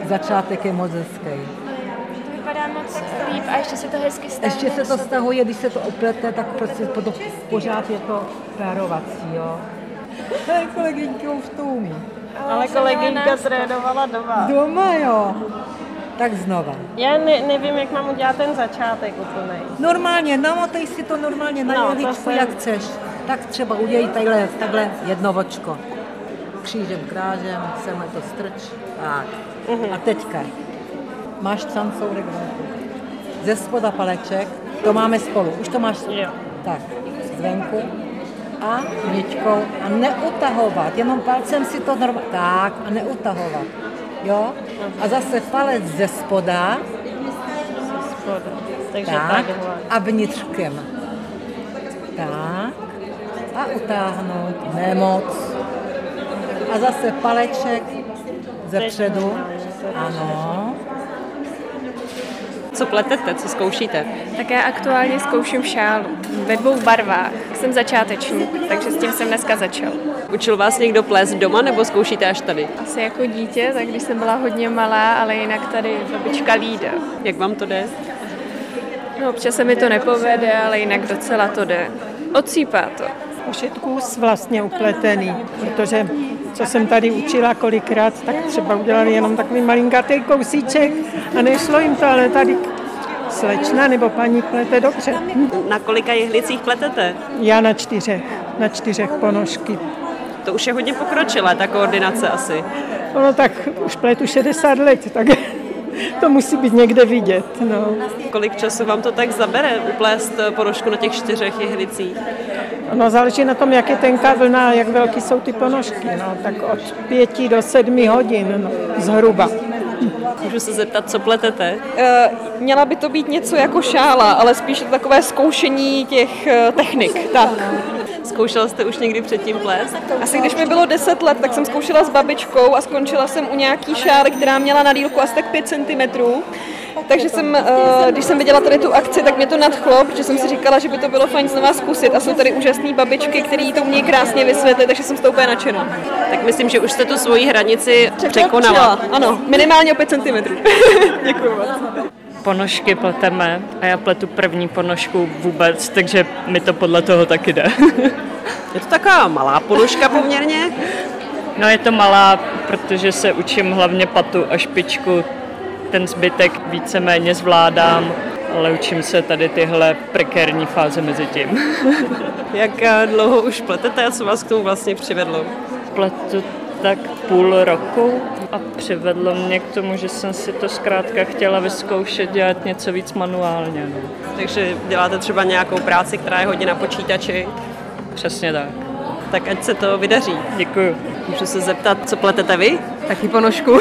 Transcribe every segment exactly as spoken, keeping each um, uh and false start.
začátek je moc hezký. Vypadá moc líp a ještě se to hezky stahuje. Ještě se to stahuje, když se to oplete, tak prostě pořád je to párovací, jo. Hej, kolegyňka už to umí. Ale kolegyňka trénovala doma. Doma, jo. Tak znova. Já ne, nevím, jak mám udělat ten začátek úplnej. Normálně, namotej si to normálně na no, jehličku, jsem... jak chceš. Tak třeba udělej takhle, takhle jedno vočko. Křížem, krážem, sem to strč. Tak. Uh-huh. A teďka. Máš cancourek venku. Ze spoda paleček, to máme spolu. Už to máš jo. Tak, zvenku. A ničkou. A neutahovat, jenom palcem si to normálně. Tak, a neutahovat. Jo? A zase palec ze spoda. Ze spoda. Takže tak. takhle. A vnitřkem. Tak. A utáhnout. Nemoc. A zase paleček ze předu. Ano. Co pletete, co zkoušíte? Tak já aktuálně zkouším šálu ve dvou barvách. Jsem začátečník, takže s tím jsem dneska začal. Učil vás někdo plést doma nebo zkoušíte až tady? Asi jako dítě, tak když jsem byla hodně malá, ale jinak tady babička Lída. Jak vám to jde? No občas se mi to nepovede, ale jinak docela to jde. Odsýpá to. Už je kus vlastně upletený, protože co jsem tady učila kolikrát, tak třeba udělali jenom takový malinkatý kousíček a nešlo jim to, ale tady slečna nebo paní plete dobře. Na kolika jehlicích pletete? Já na čtyřech, na čtyřech ponožky. To už je hodně pokročilé, ta koordinace asi. No tak už pletu šedesát let, tak to musí být někde vidět. No. Kolik času vám to tak zabere uplést ponožku na těch čtyřech jehlicích? No záleží na tom, jak je tenká vlna a jak velký jsou ty ponožky. No, tak od pěti do sedmi hodin no, zhruba. Můžu se zeptat, co pletete? Uh, měla by to být něco jako šála, ale spíš takové zkoušení těch uh, technik. Tak. Zkoušela jste už někdy předtím plést? Asi když mi bylo deset let, tak jsem zkoušela s babičkou a skončila jsem u nějaký šály, která měla na délku asi tak pět centimetrů. Takže jsem, když jsem viděla tady tu akci, tak mě to nadchlo, protože jsem si říkala, že by to bylo fajn znova zkusit. A jsou tady úžasné babičky, které to umějí krásně vysvětlit, takže jsem z toho úplně nadšená. Tak myslím, že už jste tu svoji hranici překonala. Ano, minimálně o pět centimetrů. Děkuji moc. Ponožky pleteme a já pletu první ponožku vůbec, takže mi to podle toho taky jde. Je to taková malá ponožka poměrně? No je to malá, protože se učím hlavně patu a špičku. Ten zbytek víceméně zvládám, ale učím se tady tyhle prekérní fáze mezi tím. Jak dlouho už pletete a co vás k tomu vlastně přivedlo? Pletu tak půl roku a přivedlo mě k tomu, že jsem si to zkrátka chtěla vyzkoušet dělat něco víc manuálně. No. Takže děláte třeba nějakou práci, která je hodně na počítači? Přesně tak. Tak ať se to vydaří. Děkuju. Můžu se zeptat, co pletete vy? Taky ponožku.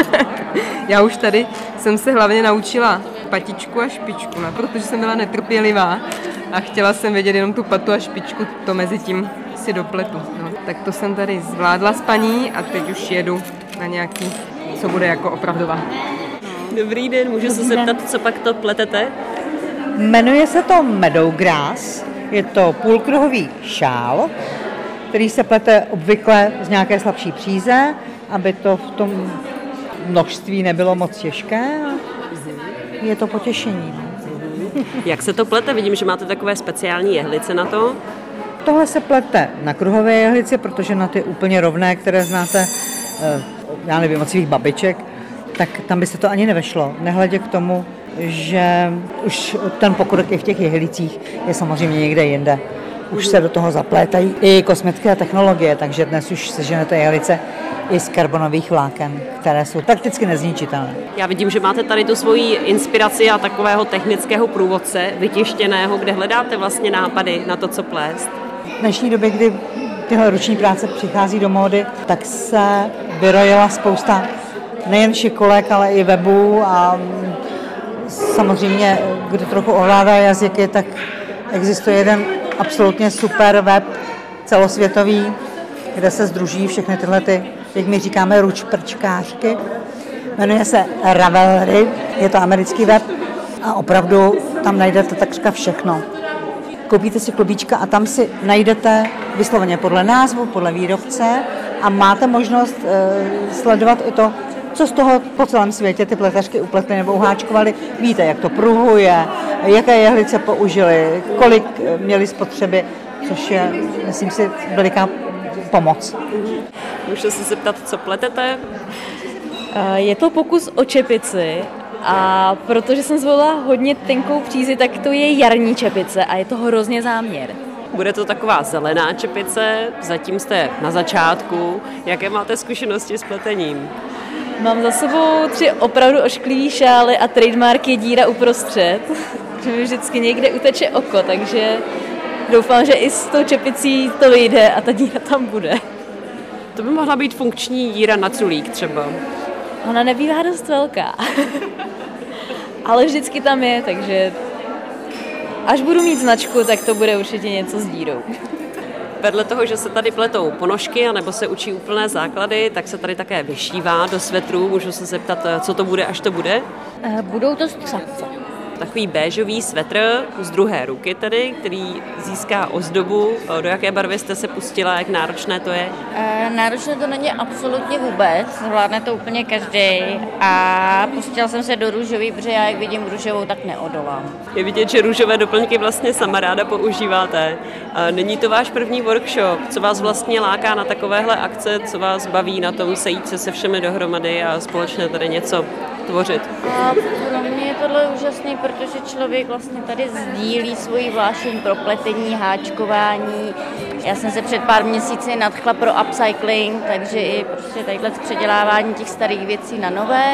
Já už tady jsem se hlavně naučila patičku a špičku, no, protože jsem byla netrpělivá a chtěla jsem vědět jenom tu patu a špičku, to mezi tím si dopletu. No. Tak to jsem tady zvládla s paní a teď už jedu na nějaký, co bude jako opravdová. Dobrý den, můžu se zeptat, co pak to pletete? Jmenuje se to Meadow Grass, je to půlkruhový šál, který se plete obvykle z nějaké slabší příze, aby to v tom množství nebylo moc těžké a je to potěšení. Jak se to plete? Vidím, že máte takové speciální jehlice na to. Tohle se plete na kruhové jehlice, protože na ty úplně rovné, které znáte, já nevím, od svých babiček, tak tam by se to ani nevešlo. Nehledě k tomu, že už ten pokrok i v těch jehlicích je samozřejmě někde jinde. Už se do toho zaplétají i kosmetické technologie, takže dnes už seženete jehlice i z karbonových vláken, které jsou prakticky nezničitelné. Já vidím, že máte tady tu svoji inspiraci a takového technického průvodce vytištěného, kde hledáte vlastně nápady na to, co plést. V dnešní době, kdy tyhle ruční práce přichází do módy, tak se vyrojila spousta nejen šikolek, ale i webů a samozřejmě, kdo trochu ovládá jazyky, tak existuje jeden absolutně super web celosvětový, kde se sdruží všechny tyhle ty, jak my říkáme, ručprčkářky. Jmenuje se Ravelry, je to americký web a opravdu tam najdete takřka všechno. Koupíte si klubíčka a tam si najdete vysloveně podle názvu, podle výrobce a máte možnost e, sledovat i to, co z toho po celém světě ty pletařky upletly nebo uháčkovaly, víte, jak to pruhuje, jaké jehlice použili, kolik měli spotřeby, což je, myslím si, veliká pomoc. Můžu se zeptat, co pletete? Je to pokus o čepici a protože jsem zvolila hodně tenkou přízi, tak to je jarní čepice a je to hrozně záměr. Bude to taková zelená čepice, zatím jste na začátku. Jaké máte zkušenosti s pletením? Mám za sebou tři opravdu ošklivý šály a trademark je díra uprostřed, že mi vždycky někde uteče oko, takže doufám, že i s tou čepicí to vyjde a ta díra tam bude. To by mohla být funkční díra na culík třeba. Ona nebývá dost velká, ale vždycky tam je, takže až budu mít značku, tak to bude určitě něco s dírou. Vedle toho, že se tady pletou ponožky anebo se učí úplné základy, tak se tady také vyšívá do svetrů. Můžu se zeptat, co to bude, až to bude? Budou to střapce. Takový béžový svetr z druhé ruky tedy, který získá ozdobu. Do jaké barvy jste se pustila, jak náročné to je? E, náročné to není absolutně vůbec, zvládne to úplně každý a pustila jsem se do růžový, protože já jak vidím růžovou, tak neodolám. Je vidět, že růžové doplňky vlastně sama ráda používáte. Není to váš první workshop? Co vás vlastně láká na takovéhle akce? Co vás baví na tom sejít se se všemi dohromady a společně tady něco tvořit? A pro mě je tohle úžasný, protože člověk vlastně tady sdílí svoji vášeň pro pletení, háčkování. Já jsem se před pár měsíci nadchla pro upcycling, takže i prostě tadyhle předělávání těch starých věcí na nové.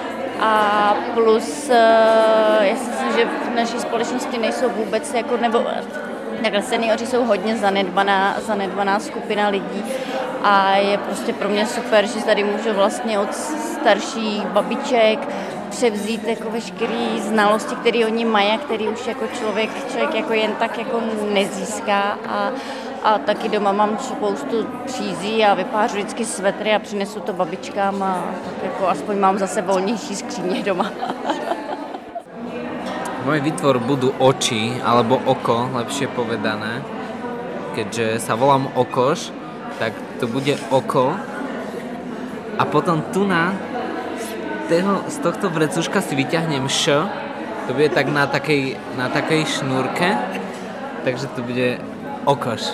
A plus, já si myslím, že v naší společnosti nejsou vůbec, jako, nebo takhle seniori jsou hodně zanedbaná, zanedbaná skupina lidí a je prostě pro mě super, že tady můžu vlastně od starších babiček převzít jako veškeré znalosti, které oni mají a který už jako člověk, člověk jako jen tak jako nezíská a, a taky doma mám spoustu přízí a vypářu vždycky svetry a přinesu to babičkám a tak jako aspoň mám zase volnější skříně doma. Môj výtvor budú oči, alebo oko, lepšie povedané. Keďže sa volám Okoš, tak to bude oko. A potom tu na Toho, z tohto vrecuška si vyťahnem š, to bude tak na takej, na takej šnúrke, takže to bude okoš.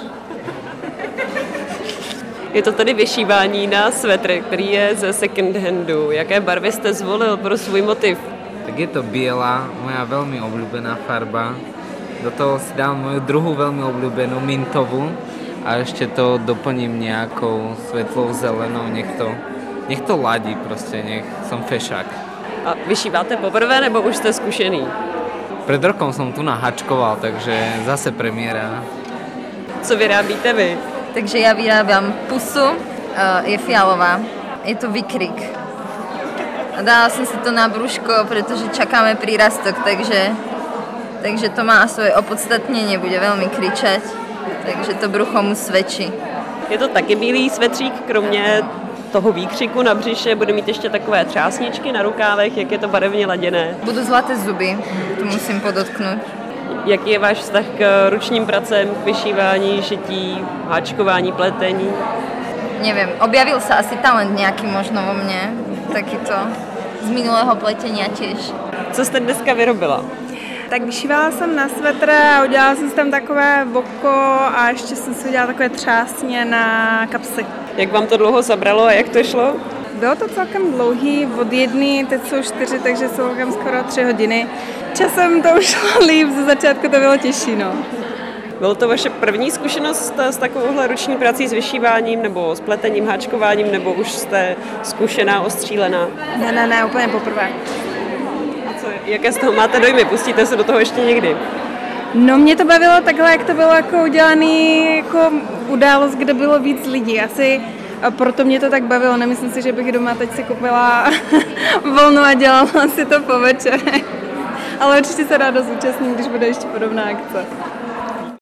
Je to tady vyšívání na svetr, který je ze second handu. Jaké barvy jste zvolil pro svůj motiv? Tak je to biela, moja veľmi obľúbená farba. Do toho si dám moju druhú veľmi obľúbenú mintovú a ešte to doplním nejakou svetlou zelenou, nech to Nech to ladí prostě, nech som fešák. A vyšíváte poprvé, nebo už jste zkušený? Pred rokom som tu nahačkoval, takže zase premiéra. Co vyrábíte vy? Takže já vyrábám pusu, je fialová, je to výkrik. Dala jsem si to na brúško, protože čakáme prírastok, takže, takže to má svoje opodstatnění, bude velmi kričet, takže to brucho mu svědčí. Je to taky bílý svetřík, kromě toho výkřiku na břiše, bude mít ještě takové třásničky na rukávech, jak je to barevně laděné. Budou zlaté zuby, to musím podotknout. Jaký je váš vztah k ručním pracem, k vyšívání, šití, háčkování, pletení? Nevím, objavil se asi talent nějaký možno vo mně, taky to z minulého pletenia těž. Co jste dneska vyrobila? Tak vyšívala jsem na svetr a udělala jsem si tam takové boko a ještě jsem si udělala takové třásně na kapsy. Jak vám to dlouho zabralo a jak to šlo? Bylo to celkem dlouhý, od jedny, teď jsou čtyři, takže jsou celkem skoro tři hodiny. Časem to už šlo líp, ze začátku to bylo těžší, no. Bylo to vaše první zkušenost s takovouhle ruční prací, s vyšíváním nebo s pletením, háčkováním, nebo už jste zkušená, ostřílená? Ne, ne, ne, úplně poprvé. A co, jaké z toho máte dojmy? Pustíte se do toho ještě někdy? No mě to bavilo takhle, jak to bylo jako udělaný jako událost, kde bylo víc lidí. Asi a proto mě to tak bavilo. Nemyslím si, že bych doma teď si koupila volnu a dělala si to po večerech. Ale určitě se ráda zúčastním, když bude ještě podobná akce.